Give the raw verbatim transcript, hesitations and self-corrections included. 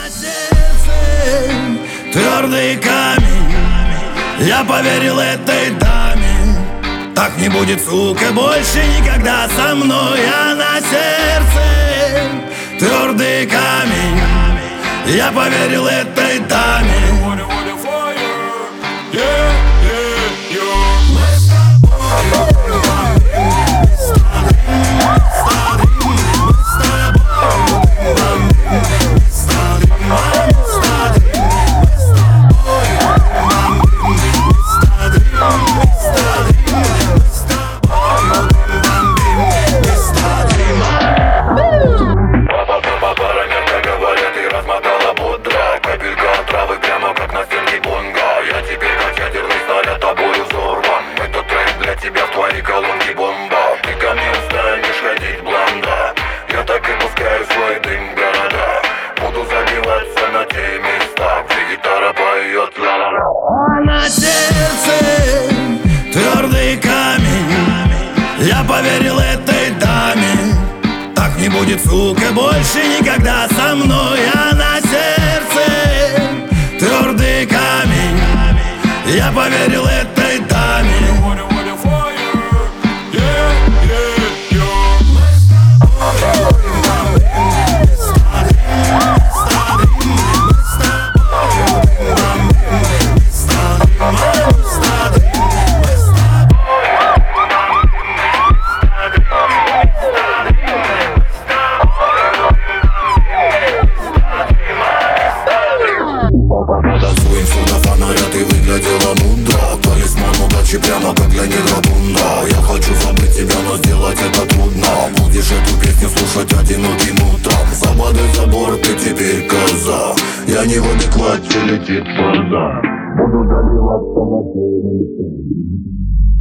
сердце твердый камень. Я поверил этой даме. Так не будет, сука, больше никогда со мной. А на сердце твердый камень. Я поверил этой даме. Колонки бомба, ты ко мне устанешь ходить, блонда. Я так и пускаю свой дым в города. Буду забиваться на те места, где гитара поет ла-ла-ла. А на сердце твердый камень. Я поверил этой даме. Так не будет, сука, больше никогда со мной. А на сердце твердый камень. Я поверил этой даме. Танцуем сюда фонаря, ты выглядела мудро. Талисман удачи прямо как для Гидрабунда. Я хочу забыть тебя, но сделать это трудно. Будешь эту песню слушать одиноким утром. За водой за борт, ты теперь коза. Я не в адеквате, летит фаза. Буду добиваться на теле.